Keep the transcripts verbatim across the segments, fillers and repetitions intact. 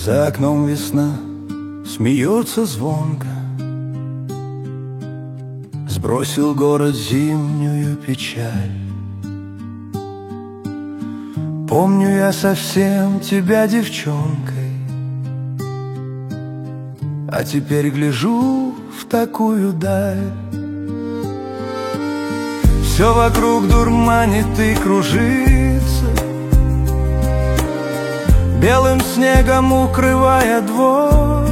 За окном весна смеется звонко. Сбросил город зимнюю печаль. Помню я совсем тебя девчонкой, а теперь гляжу в такую даль. Все вокруг дурманит и кружится, белым снегом укрывая двор.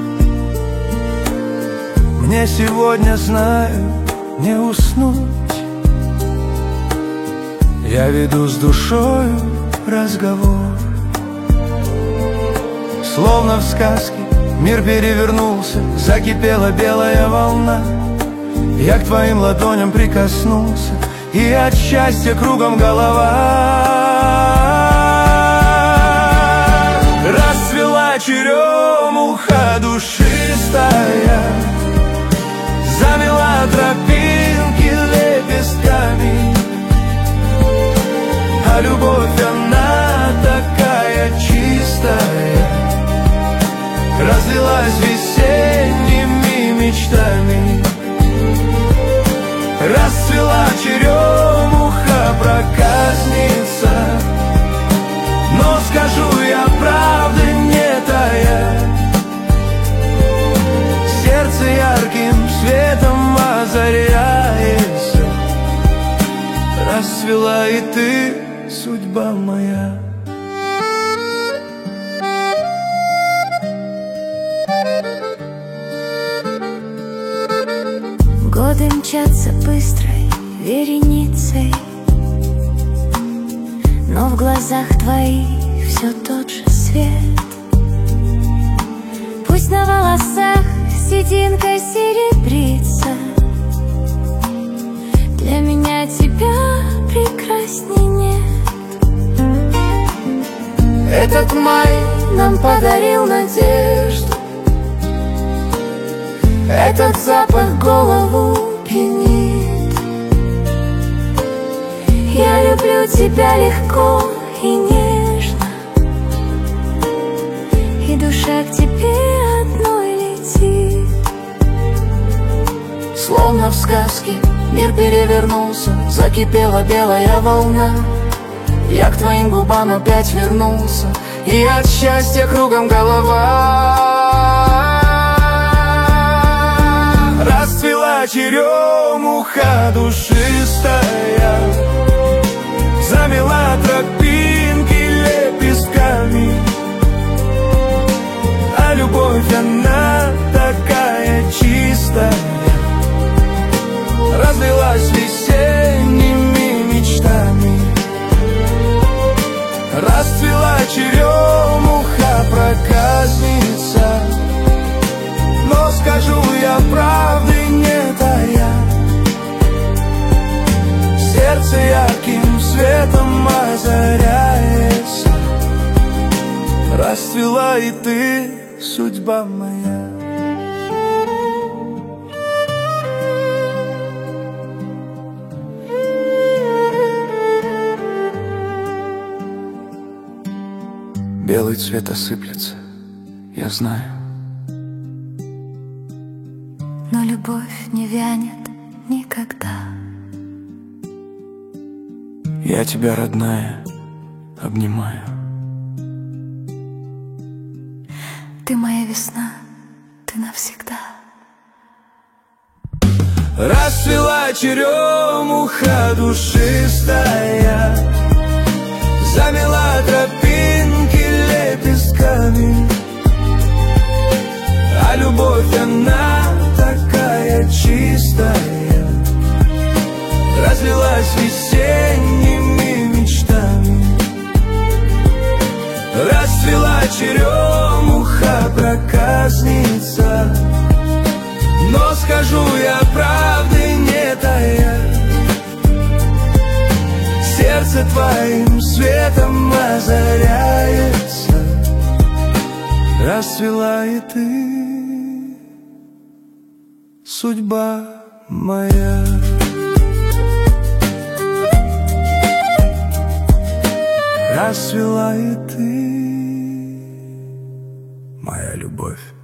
Мне сегодня, знаю, не уснуть. Я веду с душою разговор. Словно в сказке мир перевернулся, закипела белая волна. Я к твоим ладоням прикоснулся, и от счастья кругом голова. Расцвела черемуха душистая, замела тропинки лепестками. А любовь, она такая чистая, разлилась весенними мечтами. Расцвела черемуха, проказница, но скажу я, правда не тая. Сердце ярким светом озаряется. Расцвела и ты, судьба моя. Годы мчатся быстрой вереницей, но в глазах твоих все тот же свет. Пусть на волосах сединка серебрится, для меня тебя прекрасней нет. Этот май нам подарил надежду, этот запах голову пьянит. Я люблю тебя легко и нежно, и душа к тебе одной летит. Словно в сказке мир перевернулся, закипела белая волна. Я к твоим губам опять вернулся, и от счастья кругом голова. Расцвела черемуха душистая, замела тропинки лепестками. А любовь, она такая чистая, разлилась весенними мечтами. Расцвела черемуха, проказница, но скажу я, правды не тая. Сердце ярким светом озаряется. Расцвела и ты, судьба моя. Белый цвет осыплется, я знаю, но любовь не вянет никогда. Я тебя, родная, обнимаю. Ты моя весна, ты навсегда. Расцвела черемуха душистая, замела тропинки лепестками. А любовь, она такая чистая, разлилась весенними мечтами. Расцвела черемуха, проказница, но скажу я, правды не тая. Сердце твоим светом озаряется. Расцвела и ты, судьба моя. Расцвела и ты, любовь.